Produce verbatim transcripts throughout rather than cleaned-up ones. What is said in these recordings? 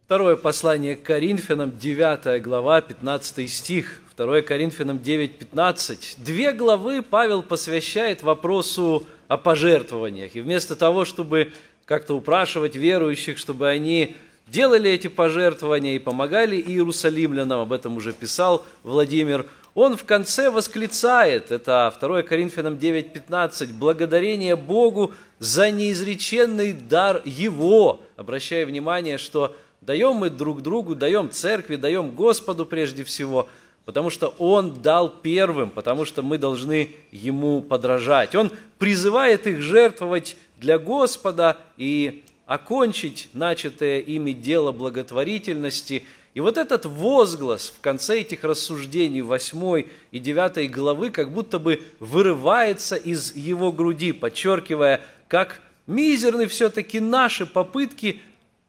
Второе послание к Коринфянам, девятая глава, пятнадцатый стих. Второе Коринфянам девять пятнадцать. Две главы Павел посвящает вопросу о пожертвованиях. И вместо того, чтобы как-то упрашивать верующих, чтобы они делали эти пожертвования и помогали иерусалимлянам, об этом уже писал Владимир, он в конце восклицает, это второе Коринфянам девять пятнадцать, благодарение Богу за неизреченный дар Его, обращая внимание, что даем мы друг другу, даем церкви, даем Господу прежде всего, потому что Он дал первым, потому что мы должны Ему подражать. Он призывает их жертвовать для Господа и окончить начатое ими дело благотворительности. И вот этот возглас в конце этих рассуждений восьмой и девятой главы как будто бы вырывается из его груди, подчеркивая, как мизерны все-таки наши попытки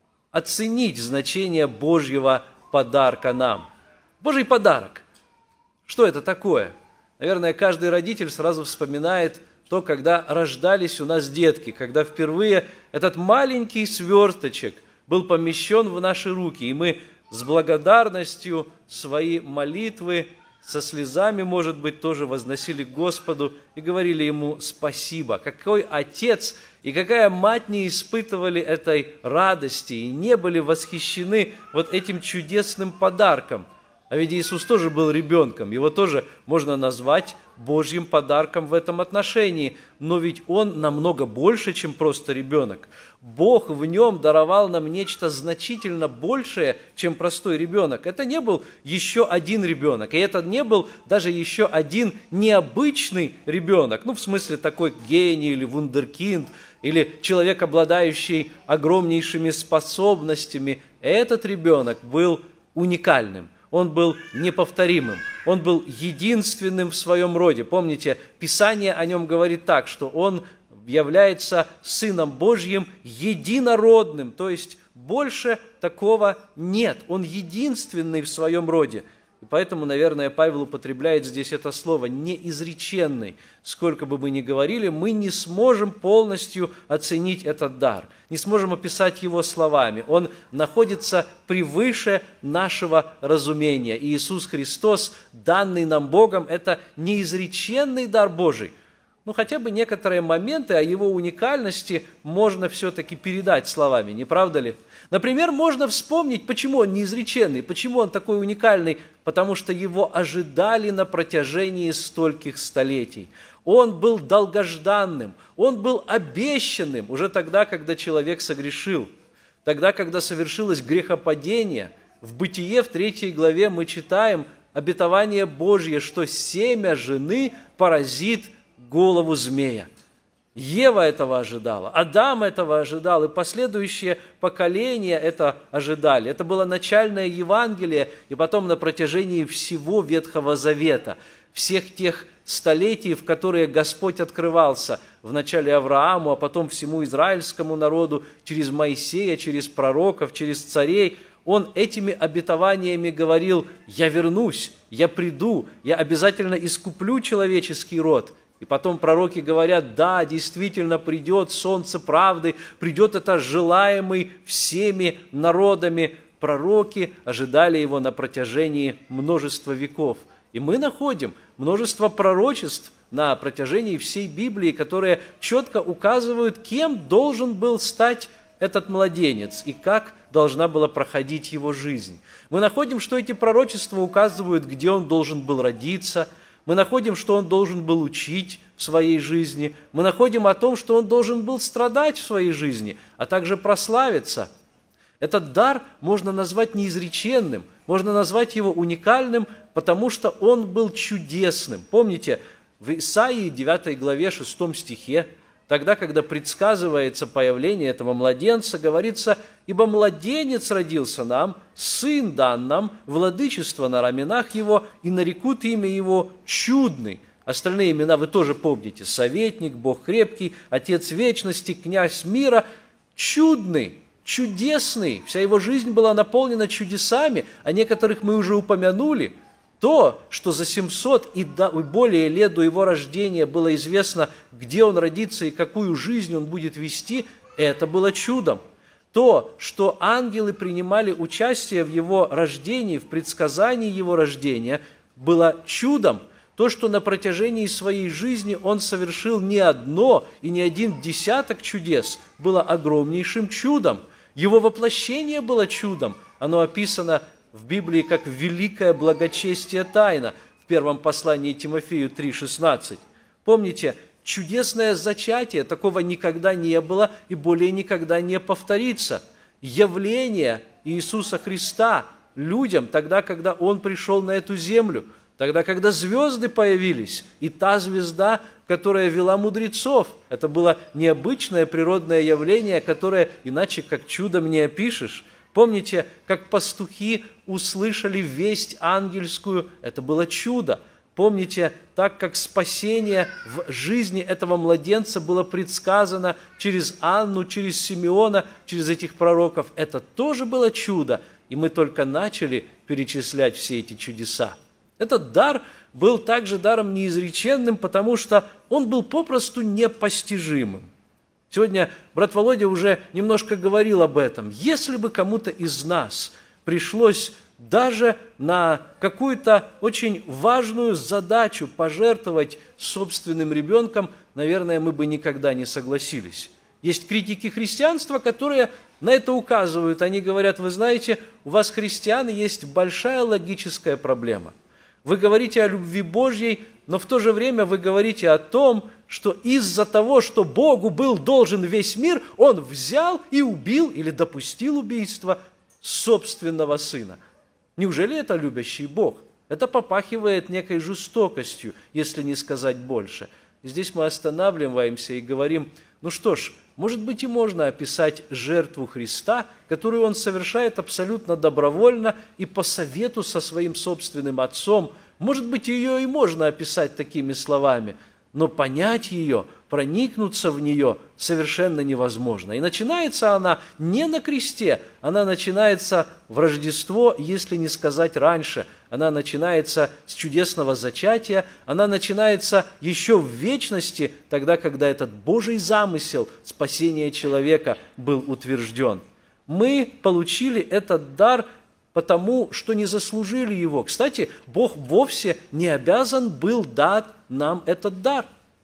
оценить значение Божьего подарка нам. Божий подарок. Что это такое? Наверное, каждый родитель сразу вспоминает то, когда рождались у нас детки, когда впервые этот маленький сверточек был помещен в наши руки, и мы с благодарностью свои молитвы, со слезами, может быть, тоже возносили к Господу и говорили Ему спасибо. Какой отец и какая мать не испытывали этой радости и не были восхищены вот этим чудесным подарком. А ведь Иисус тоже был ребенком, его тоже можно назвать Божьим подарком в этом отношении. Но ведь он намного больше, чем просто ребенок. Бог в нем даровал нам нечто значительно большее, чем простой ребенок. Это не был еще один ребенок, и это не был даже еще один необычный ребенок. Ну, в смысле такой гений или вундеркинд, или человек, обладающий огромнейшими способностями. Этот ребенок был уникальным. Он был неповторимым, он был единственным в своем роде. Помните, Писание о нем говорит так, что он является Сыном Божьим единородным, то есть больше такого нет. Он единственный в своем роде. И поэтому, наверное, Павел употребляет здесь это слово «неизреченный». Сколько бы мы ни говорили, мы не сможем полностью оценить этот дар, не сможем описать его словами. Он находится превыше нашего разумения. И Иисус Христос, данный нам Богом, это неизреченный дар Божий. Ну, хотя бы некоторые моменты о его уникальности можно все-таки передать словами, не правда ли? Например, можно вспомнить, почему он неизреченный, почему он такой уникальный, потому что его ожидали на протяжении стольких столетий. Он был долгожданным, он был обещанным уже тогда, когда человек согрешил, тогда, когда совершилось грехопадение. В Бытие, в третьей главе мы читаем обетование Божье, что семя жены поразит голову змея. Ева этого ожидала, Адам этого ожидал, и последующие поколения это ожидали. Это было начальное Евангелие, и потом на протяжении всего Ветхого Завета, всех тех столетий, в которые Господь открывался вначале Аврааму, а потом всему израильскому народу, через Моисея, через пророков, через царей, Он этими обетованиями говорил: «Я вернусь, я приду, я обязательно искуплю человеческий род». И потом пророки говорят: да, действительно придет солнце правды, придет это желаемый всеми народами. Пророки ожидали его на протяжении множества веков. И мы находим множество пророчеств на протяжении всей Библии, которые четко указывают, кем должен был стать этот младенец и как должна была проходить его жизнь. Мы находим, что эти пророчества указывают, где он должен был родиться. Мы находим, что он должен был учить в своей жизни. Мы находим о том, что он должен был страдать в своей жизни, а также прославиться. Этот дар можно назвать неизреченным, можно назвать его уникальным, потому что он был чудесным. Помните, в Исаии девятой главе шестом стихе, тогда, когда предсказывается появление этого младенца, говорится: «Ибо младенец родился нам, сын дан нам, владычество на раменах его, и нарекут имя его Чудный». Остальные имена вы тоже помните: Советник, Бог крепкий, Отец вечности, Князь мира. Чудный, чудесный. Вся его жизнь была наполнена чудесами, о некоторых мы уже упомянули. То, что за семьсот и более лет до его рождения было известно, где он родится и какую жизнь он будет вести, это было чудом. То, что ангелы принимали участие в его рождении, в предсказании его рождения, было чудом. То, что на протяжении своей жизни он совершил не одно и не один десяток чудес, было огромнейшим чудом. Его воплощение было чудом. Оно описано в Библии как великое благочестие тайна в первом послании Тимофею три шестнадцать. Помните, чудесное зачатие, такого никогда не было и более никогда не повторится. Явление Иисуса Христа людям тогда, когда Он пришел на эту землю, тогда, когда звезды появились, и та звезда, которая вела мудрецов, это было необычное природное явление, которое иначе как чудом не опишешь. Помните, как пастухи услышали весть ангельскую, это было чудо. Помните, так как спасение в жизни этого младенца было предсказано через Анну, через Симеона, через этих пророков, это тоже было чудо, и мы только начали перечислять все эти чудеса. Этот дар был также даром неизреченным, потому что он был попросту непостижимым. Сегодня брат Володя уже немножко говорил об этом. Если бы кому-то из нас пришлось даже на какую-то очень важную задачу пожертвовать собственным ребенком, наверное, мы бы никогда не согласились. Есть критики христианства, которые на это указывают. Они говорят: вы знаете, у вас, христиан, есть большая логическая проблема. Вы говорите о любви Божьей, но в то же время вы говорите о том, что из-за того, что Богу был должен весь мир, Он взял и убил или допустил убийство собственного Сына. Неужели это любящий Бог? Это попахивает некой жестокостью, если не сказать больше. И здесь мы останавливаемся и говорим: ну что ж, может быть, и можно описать жертву Христа, которую Он совершает абсолютно добровольно и по совету со своим собственным Отцом. Может быть, ее и можно описать такими словами, но понять ее, проникнуться в нее совершенно невозможно. И начинается она не на кресте, она начинается в Рождество, если не сказать раньше. Она начинается с чудесного зачатия, она начинается еще в вечности, тогда, когда этот Божий замысел спасения человека был утвержден. Мы получили этот дар потому, что не заслужили его. Кстати, Бог вовсе не обязан был дать нам этот дар.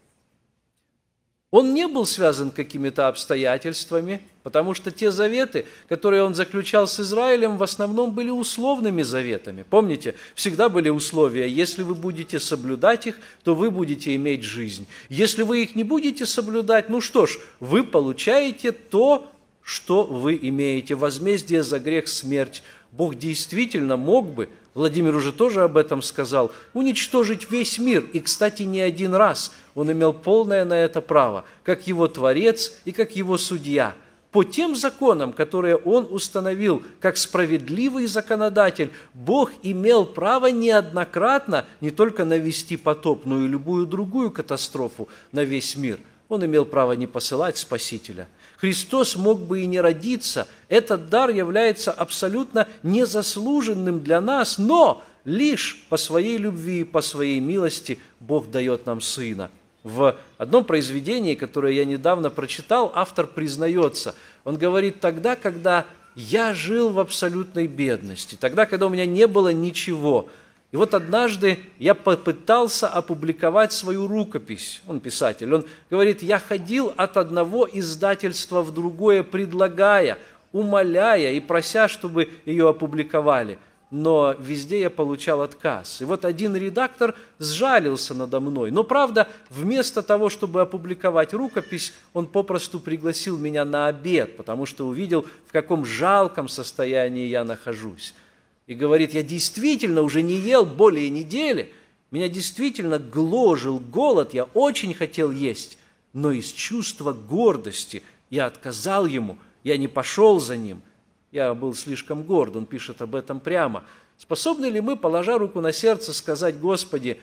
Он не был связан какими-то обстоятельствами, потому что те заветы, которые Он заключал с Израилем, в основном были условными заветами. Помните, всегда были условия: если вы будете соблюдать их, то вы будете иметь жизнь. Если вы их не будете соблюдать, ну что ж, вы получаете то, что вы имеете. Возмездие за грех – смерть. Бог действительно мог бы, Владимир уже тоже об этом сказал, уничтожить весь мир. И, кстати, не один раз Он имел полное на это право, как Его Творец и как Его Судья. По тем законам, которые Он установил как справедливый законодатель, Бог имел право неоднократно не только навести потоп, но и любую другую катастрофу на весь мир. Он имел право не посылать Спасителя. Христос мог бы и не родиться. Этот дар является абсолютно незаслуженным для нас, но лишь по своей любви и по своей милости Бог дает нам Сына. В одном произведении, которое я недавно прочитал, автор признается. Он говорит: тогда, когда я жил в абсолютной бедности, тогда, когда у меня не было ничего, и вот однажды я попытался опубликовать свою рукопись. Он писатель. Он говорит: я ходил от одного издательства в другое, предлагая, умоляя и прося, чтобы ее опубликовали. Но везде я получал отказ. И вот один редактор сжалился надо мной. Но, правда, вместо того, чтобы опубликовать рукопись, он попросту пригласил меня на обед, потому что увидел, в каком жалком состоянии я нахожусь. И говорит: я действительно уже не ел более недели, меня действительно гложил голод, я очень хотел есть, но из чувства гордости я отказал ему, я не пошел за ним. Я был слишком горд, он пишет об этом прямо. Способны ли мы, положа руку на сердце, сказать: Господи,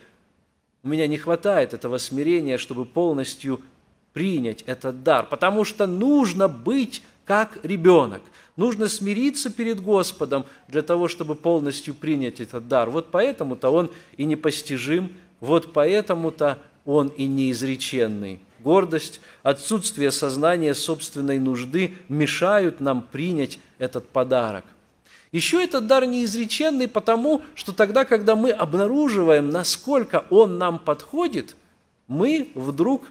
у меня не хватает этого смирения, чтобы полностью принять этот дар, потому что нужно быть как ребенок. Нужно смириться перед Господом для того, чтобы полностью принять этот дар. Вот поэтому-то он и непостижим, вот поэтому-то он и неизреченный. гордость, отсутствие сознания собственной нужды мешают нам принять этот подарок. Еще этот дар неизреченный потому, что тогда, когда мы обнаруживаем, насколько он нам подходит, мы вдруг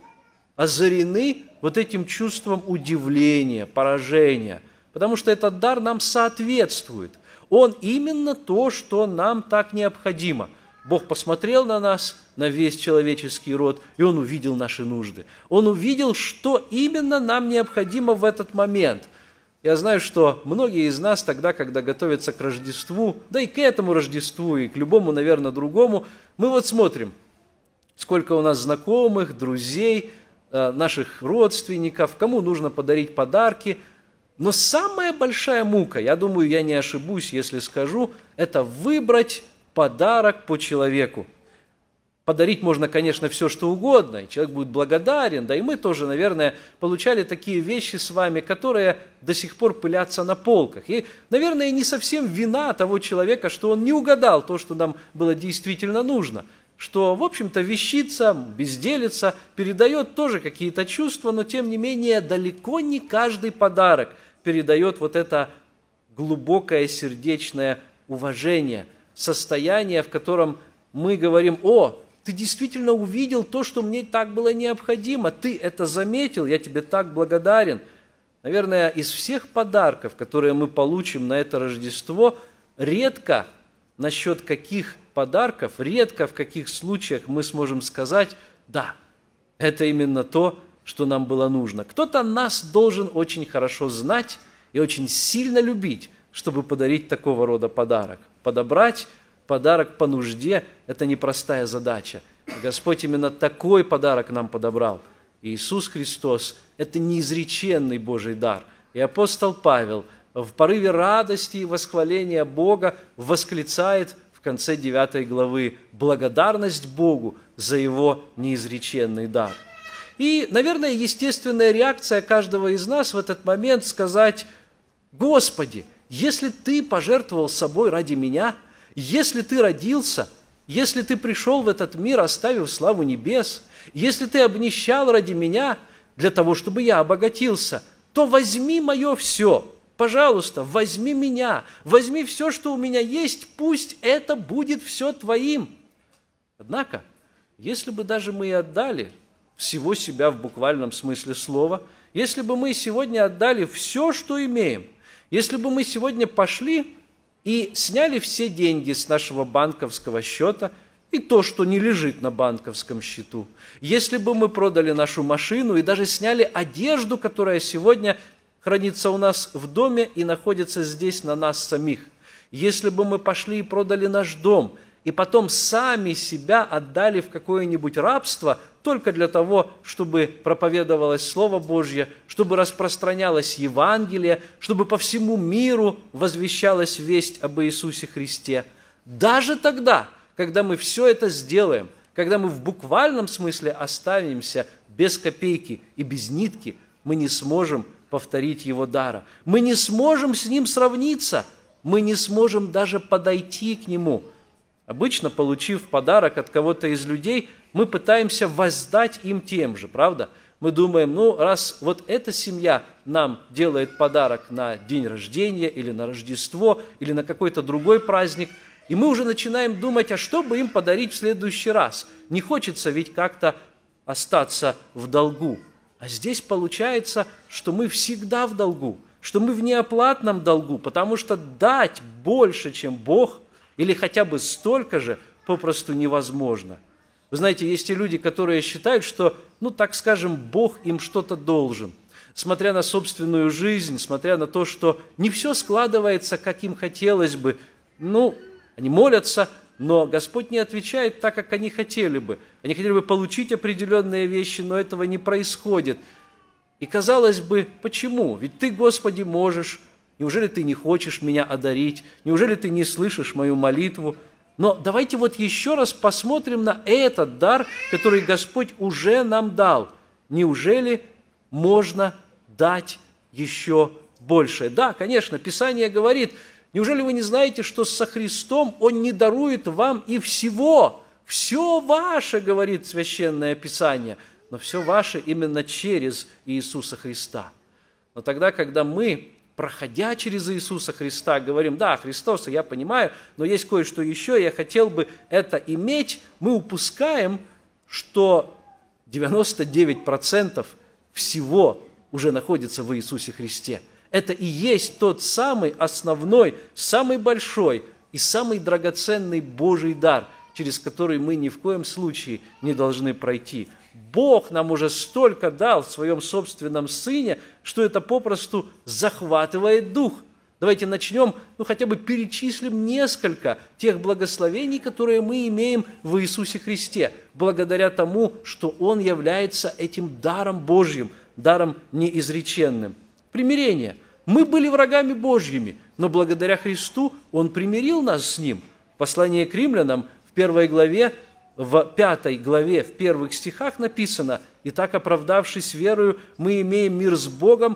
озарены вот этим чувством удивления, поражения, потому что этот дар нам соответствует. Он именно то, что нам так необходимо. Бог посмотрел на нас, на весь человеческий род, и Он увидел наши нужды. Он увидел, что именно нам необходимо в этот момент. Я знаю, что многие из нас тогда, когда готовятся к Рождеству, да и к этому Рождеству, и к любому, наверное, другому, мы вот смотрим, сколько у нас знакомых, друзей, наших родственников, кому нужно подарить подарки. Но самая большая мука, я думаю, я не ошибусь, если скажу, это выбрать подарок по человеку. Подарить можно, конечно, все, что угодно, и человек будет благодарен, да и мы тоже, наверное, получали такие вещи с вами, которые до сих пор пылятся на полках. И, наверное, не совсем вина того человека, что он не угадал то, что нам было действительно нужно, что, в общем-то, вещица, безделица передает тоже какие-то чувства, но, тем не менее, далеко не каждый подарок передает вот это глубокое сердечное уважение, состояние, в котором мы говорим: «О, ты действительно увидел то, что мне так было необходимо, ты это заметил, я тебе так благодарен». Наверное, из всех подарков, которые мы получим на это Рождество, редко насчет каких подарков, редко в каких случаях мы сможем сказать: «Да, это именно то, что нам было нужно». Кто-то нас должен очень хорошо знать и очень сильно любить, чтобы подарить такого рода подарок. Подобрать подарок по нужде – это непростая задача. Господь именно такой подарок нам подобрал. Иисус Христос – это неизреченный Божий дар. И апостол Павел в порыве радости и восхваления Бога восклицает в конце девятой главы благодарность Богу за Его неизреченный дар. И, наверное, естественная реакция каждого из нас в этот момент сказать: «Господи, если Ты пожертвовал собой ради меня, если Ты родился, если Ты пришел в этот мир, оставив славу небес, если Ты обнищал ради меня для того, чтобы я обогатился, то возьми мое все, пожалуйста, возьми меня, возьми все, что у меня есть, пусть это будет все Твоим». Однако, если бы даже мы и отдали всего себя в буквальном смысле слова, если бы мы сегодня отдали все, что имеем, если бы мы сегодня пошли и сняли все деньги с нашего банковского счета и то, что не лежит на банковском счету, если бы мы продали нашу машину и даже сняли одежду, которая сегодня хранится у нас в доме и находится здесь на нас самих, если бы мы пошли и продали наш дом, и потом сами себя отдали в какое-нибудь рабство только для того, чтобы проповедовалось Слово Божье, чтобы распространялось Евангелие, чтобы по всему миру возвещалась весть об Иисусе Христе. Даже тогда, когда мы все это сделаем, когда мы в буквальном смысле останемся без копейки и без нитки, мы не сможем повторить Его дара. Мы не сможем с Ним сравниться, мы не сможем даже подойти к Нему. Обычно, получив подарок от кого-то из людей, мы пытаемся воздать им тем же, правда? Мы думаем: ну, раз вот эта семья нам делает подарок на день рождения или на Рождество, или на какой-то другой праздник, и мы уже начинаем думать, а что бы им подарить в следующий раз? Не хочется ведь как-то остаться в долгу. А здесь получается, что мы всегда в долгу, что мы в неоплатном долгу, потому что дать больше, чем Бог, или хотя бы столько же, попросту невозможно. Вы знаете, есть и люди, которые считают, что, ну, так скажем, Бог им что-то должен. Смотря на собственную жизнь, смотря на то, что не все складывается, как им хотелось бы. Ну, они молятся, но Господь не отвечает так, как они хотели бы. Они хотели бы получить определенные вещи, но этого не происходит. И казалось бы, почему? Ведь Ты, Господи, можешь. Неужели Ты не хочешь меня одарить? Неужели Ты не слышишь мою молитву? Но давайте вот еще раз посмотрим на этот дар, который Господь уже нам дал. Неужели можно дать еще большее? Да, конечно, Писание говорит: неужели вы не знаете, что со Христом Он не дарует вам и всего? Все ваше, говорит Священное Писание. но все ваше именно через Иисуса Христа. Но тогда, когда мы, проходя через Иисуса Христа, говорим: да, Христос, я понимаю, но есть кое-что еще, я хотел бы это иметь, мы упускаем, что девяносто девять процентов всего уже находится в Иисусе Христе. Это и есть тот самый основной, самый большой и самый драгоценный Божий дар, через который мы ни в коем случае не должны пройти. Бог нам уже столько дал в Своем собственном Сыне, что это попросту захватывает дух. Давайте начнем, ну хотя бы перечислим несколько тех благословений, которые мы имеем в Иисусе Христе, благодаря тому, что Он является этим даром Божьим, даром неизреченным. Примирение. Мы были врагами Божьими, но благодаря Христу Он примирил нас с Ним. Послание к римлянам в первой главе, в пятой главе, в первых стихах написано: «Итак, оправдавшись верою, мы имеем мир с Богом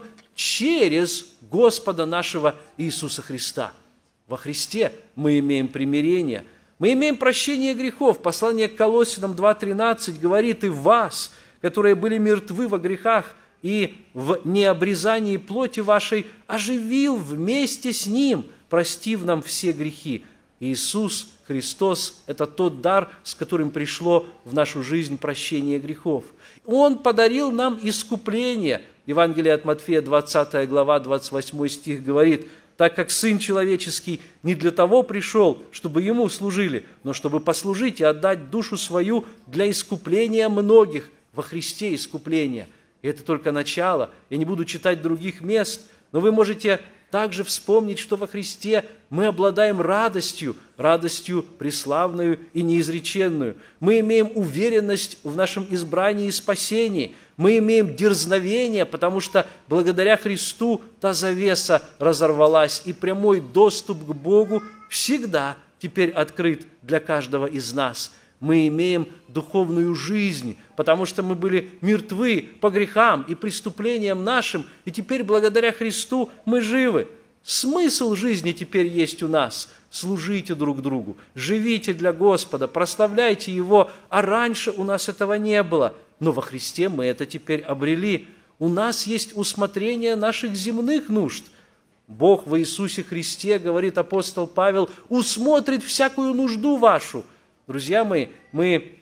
через Господа нашего Иисуса Христа». Во Христе мы имеем примирение, мы имеем прощение грехов. Послание к Колоссянам два тринадцать говорит: «И вас, которые были мертвы во грехах и в необрезании плоти вашей, оживил вместе с Ним, простив нам все грехи». Иисус Христос – это тот дар, с которым пришло в нашу жизнь прощение грехов. Он подарил нам искупление. Евангелие от Матфея, двадцатая глава, двадцать восьмой стих говорит: «Так как Сын Человеческий не для того пришел, чтобы Ему служили, но чтобы послужить и отдать душу свою для искупления многих». Во Христе искупление. И это только начало. Я не буду читать других мест, но вы можете также вспомнить, что во Христе мы обладаем радостью, радостью преславную и неизреченную. Мы имеем уверенность в нашем избрании и спасении. Мы имеем дерзновение, потому что благодаря Христу та завеса разорвалась, и прямой доступ к Богу всегда теперь открыт для каждого из нас. Мы имеем духовную жизнь, потому что мы были мертвы по грехам и преступлениям нашим, и теперь благодаря Христу мы живы. Смысл жизни теперь есть у нас. Служите друг другу, живите для Господа, прославляйте Его, а раньше у нас этого не было. Но во Христе мы это теперь обрели. У нас есть усмотрение наших земных нужд. Бог в Иисусе Христе, говорит апостол Павел, усмотрит всякую нужду вашу. Друзья мои, мы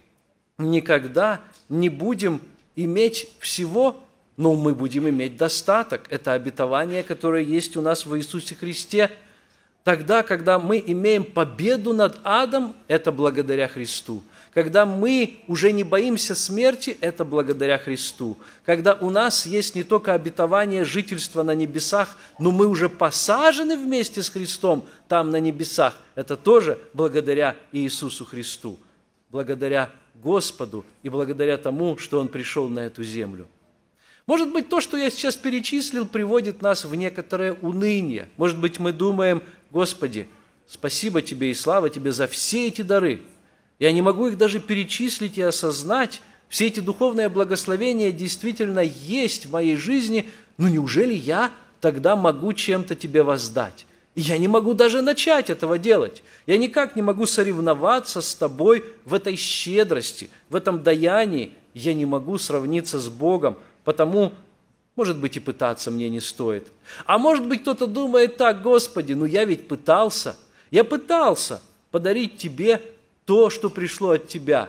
никогда не будем иметь всего, но мы будем иметь достаток. Это обетование, которое есть у нас в Иисусе Христе. Тогда, когда мы имеем победу над адом, это благодаря Христу. Когда мы уже не боимся смерти, это благодаря Христу. Когда у нас есть не только обетование жительства на небесах, но мы уже посажены вместе с Христом там на небесах, это тоже благодаря Иисусу Христу, благодаря Господу и благодаря тому, что Он пришел на эту землю. Может быть, то, что я сейчас перечислил, приводит нас в некоторое уныние. Может быть, мы думаем: Господи, спасибо Тебе и слава Тебе за все эти дары. Я не могу их даже перечислить и осознать. Все эти духовные благословения действительно есть в моей жизни. Но неужели я тогда могу чем-то Тебе воздать? И я не могу даже начать этого делать. Я никак не могу соревноваться с Тобой в этой щедрости, в этом даянии. Я не могу сравниться с Богом, потому, может быть, и пытаться мне не стоит. А может быть, кто-то думает так: Господи, ну я ведь пытался. Я пытался подарить Тебе то, что пришло от Тебя,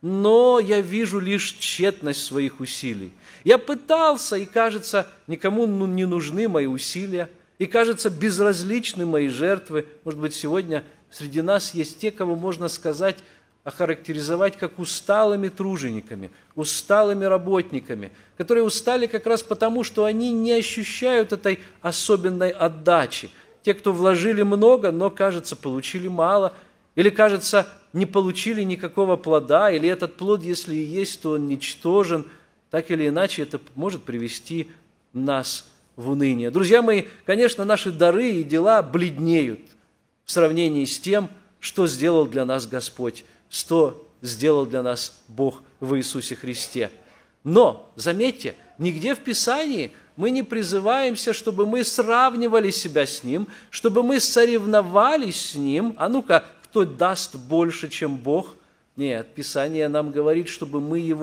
но я вижу лишь тщетность своих усилий. Я пытался, и, кажется, никому не нужны мои усилия, и, кажется, безразличны мои жертвы. Может быть, сегодня среди нас есть те, кого можно сказать, охарактеризовать как усталыми тружениками, усталыми работниками, которые устали как раз потому, что они не ощущают этой особенной отдачи. Те, кто вложили много, но, кажется, получили мало, или, кажется, не получили никакого плода, или этот плод, если и есть, то он ничтожен. Так или иначе, это может привести нас в уныние. Друзья мои, конечно, наши дары и дела бледнеют в сравнении с тем, что сделал для нас Господь, что сделал для нас Бог в Иисусе Христе. Но, заметьте, нигде в Писании мы не призываемся, чтобы мы сравнивали себя с Ним, чтобы мы соревновались с Ним. А ну-ка, кто даст больше, чем Бог? Нет, Писание нам говорит, чтобы мы Его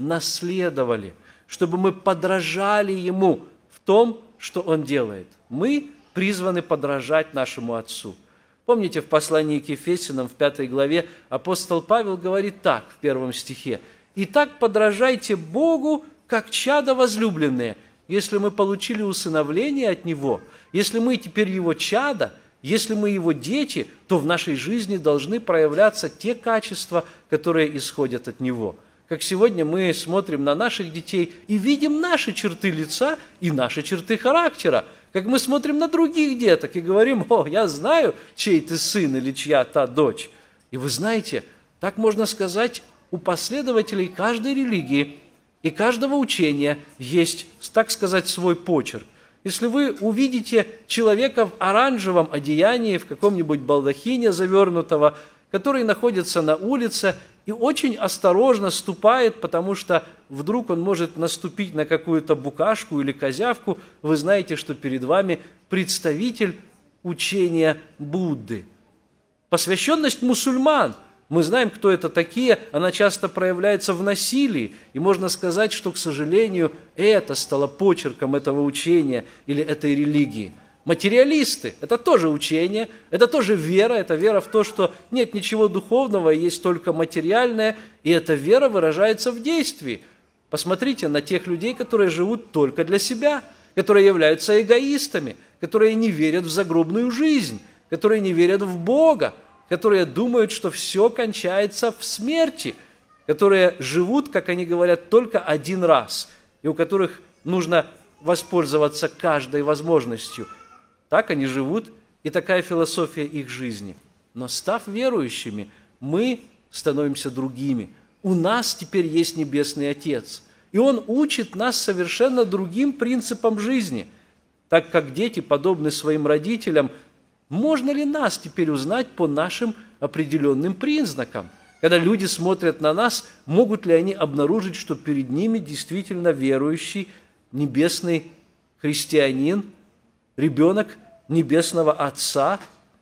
наследовали, чтобы мы подражали Ему в том, что Он делает. Мы призваны подражать нашему Отцу. Помните, в послании к Ефесянам в пятой главе апостол Павел говорит так, в первом стихе: «Итак, подражайте Богу, как чада возлюбленные». Если мы получили усыновление от Него, если мы теперь Его чада, если мы Его дети, то в нашей жизни должны проявляться те качества, которые исходят от Него. Как сегодня мы смотрим на наших детей и видим наши черты лица и наши черты характера. Как мы смотрим на других деток и говорим: «О, я знаю, чей ты сын или чья та дочь». И вы знаете, так можно сказать, у последователей каждой религии и каждого учения есть, так сказать, свой почерк. Если вы увидите человека в оранжевом одеянии, в каком-нибудь балдахине завернутого, который находится на улице и очень осторожно ступает, потому что вдруг он может наступить на какую-то букашку или козявку, вы знаете, что перед вами представитель учения Будды. Посвященность мусульман. Мы знаем, кто это такие, она часто проявляется в насилии, и можно сказать, что, к сожалению, это стало почерком этого учения или этой религии. Материалисты – это тоже учение, это тоже вера, это вера в то, что нет ничего духовного, есть только материальное, и эта вера выражается в действии. Посмотрите на тех людей, которые живут только для себя, которые являются эгоистами, которые не верят в загробную жизнь, которые не верят в Бога, которые думают, что все кончается в смерти, которые живут, как они говорят, только один раз, и у которых нужно воспользоваться каждой возможностью. Так они живут, и такая философия их жизни. Но став верующими, мы становимся другими. У нас теперь есть Небесный Отец, и Он учит нас совершенно другим принципам жизни. Так как дети подобны своим родителям, можно ли нас теперь узнать по нашим определенным признакам? Когда люди смотрят на нас, могут ли они обнаружить, что перед ними действительно верующий, небесный христианин, ребенок Небесного Отца?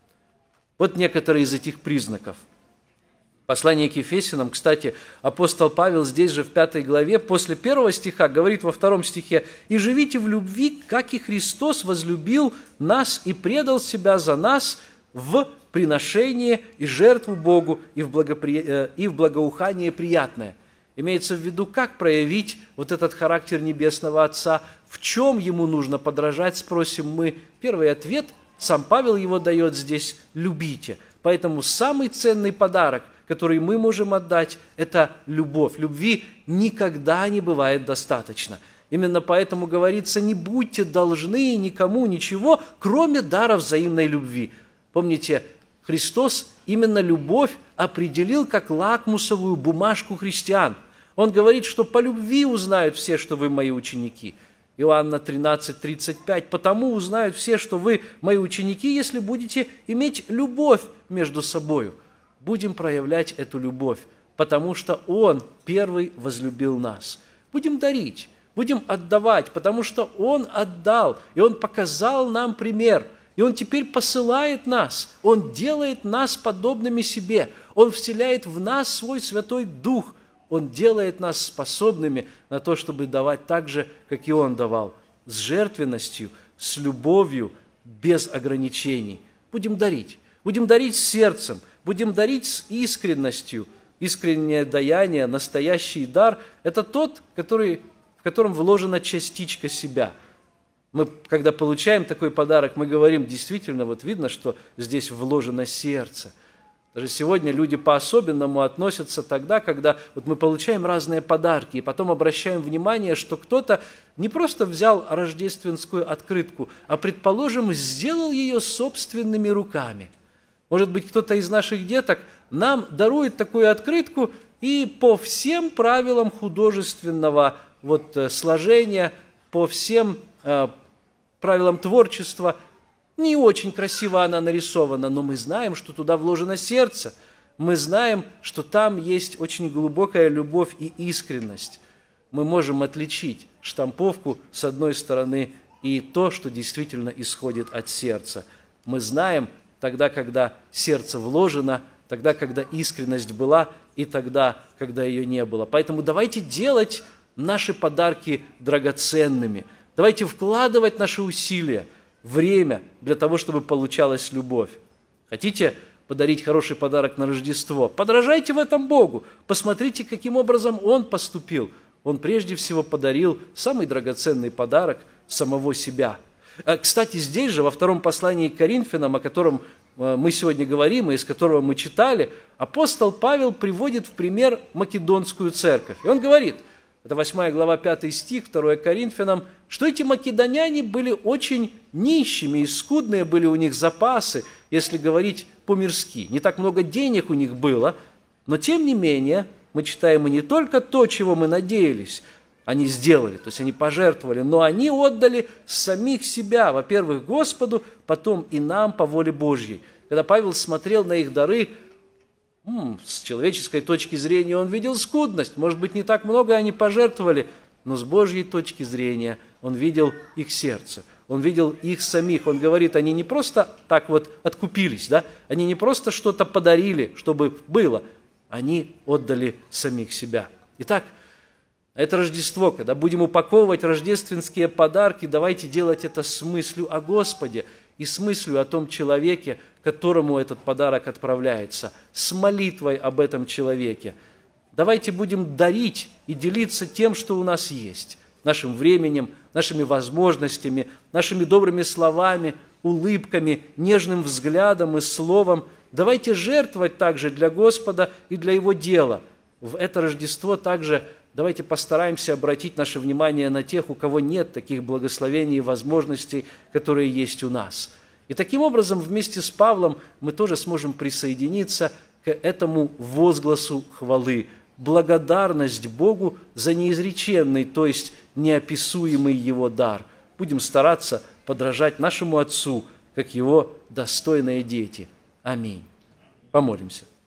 Вот некоторые из этих признаков. Послание к Ефесянам, кстати, апостол Павел здесь же в пятой главе, после первого стиха, говорит во втором стихе: «И живите в любви, как и Христос возлюбил нас и предал себя за нас в приношение и жертву Богу и в, благопри... и в благоухание приятное». Имеется в виду, как проявить вот этот характер Небесного Отца, в чем Ему нужно подражать, спросим мы. Первый ответ, сам Павел его дает здесь: «любите». Поэтому самый ценный подарок, который мы можем отдать, это любовь. Любви никогда не бывает достаточно. Именно поэтому говорится: не будьте должны никому ничего, кроме дара взаимной любви. Помните, Христос именно любовь определил как лакмусовую бумажку христиан. Он говорит, что по любви узнают все, что вы мои ученики. Иоанна тринадцать тридцать пять. «Потому узнают все, что вы мои ученики, если будете иметь любовь между собою». Будем проявлять эту любовь, потому что Он первый возлюбил нас. Будем дарить, будем отдавать, потому что Он отдал, и Он показал нам пример, и Он теперь посылает нас, Он делает нас подобными себе, Он вселяет в нас свой Святой Дух, Он делает нас способными на то, чтобы давать так же, как и Он давал, с жертвенностью, с любовью, без ограничений. Будем дарить, будем дарить сердцем, будем дарить с искренностью. Искреннее даяние, настоящий дар – это тот, который, в котором вложена частичка себя. Мы, когда получаем такой подарок, мы говорим: действительно, вот видно, что здесь вложено сердце. Даже сегодня люди по-особенному относятся тогда, когда вот мы получаем разные подарки, и потом обращаем внимание, что кто-то не просто взял рождественскую открытку, а, предположим, сделал ее собственными руками. Может быть, кто-то из наших деток нам дарует такую открытку, и по всем правилам художественного вот, сложения, по всем э, правилам творчества, не очень красиво она нарисована, но мы знаем, что туда вложено сердце. Мы знаем, что там есть очень глубокая любовь и искренность. Мы можем отличить штамповку с одной стороны и то, что действительно исходит от сердца. Мы знаем, тогда, когда сердце вложено, тогда, когда искренность была, и тогда, когда ее не было. Поэтому давайте делать наши подарки драгоценными. Давайте вкладывать наши усилия, время для того, чтобы получалась любовь. Хотите подарить хороший подарок на Рождество? Подражайте в этом Богу. Посмотрите, каким образом Он поступил. Он прежде всего подарил самый драгоценный подарок – самого себя. Кстати, здесь же, во втором послании к Коринфянам, о котором мы сегодня говорим и из которого мы читали, апостол Павел приводит в пример македонскую церковь. И он говорит, это восьмая глава, пятый стих, второе Коринфянам, что эти македоняне были очень нищими, и скудные были у них запасы, если говорить по-мирски. Не так много денег у них было, но тем не менее, мы читаем, и не только то, чего мы надеялись, они сделали, то есть они пожертвовали, но они отдали самих себя, во-первых, Господу, потом и нам по воле Божьей. Когда Павел смотрел на их дары, м, с человеческой точки зрения он видел скудность, может быть, не так много они пожертвовали, но с Божьей точки зрения он видел их сердце, он видел их самих. Он говорит, они не просто так вот откупились, да? Они не просто что-то подарили, чтобы было, они отдали самих себя. Итак, это Рождество, когда будем упаковывать рождественские подарки, давайте делать это с мыслью о Господе и с мыслью о том человеке, которому этот подарок отправляется, с молитвой об этом человеке. Давайте будем дарить и делиться тем, что у нас есть, нашим временем, нашими возможностями, нашими добрыми словами, улыбками, нежным взглядом и словом. Давайте жертвовать также для Господа и для Его дела. В это Рождество также давайте постараемся обратить наше внимание на тех, у кого нет таких благословений и возможностей, которые есть у нас. И таким образом вместе с Павлом мы тоже сможем присоединиться к этому возгласу хвалы. Благодарность Богу за неизреченный, то есть неописуемый Его дар. Будем стараться подражать нашему Отцу, как Его достойные дети. Аминь. Помолимся.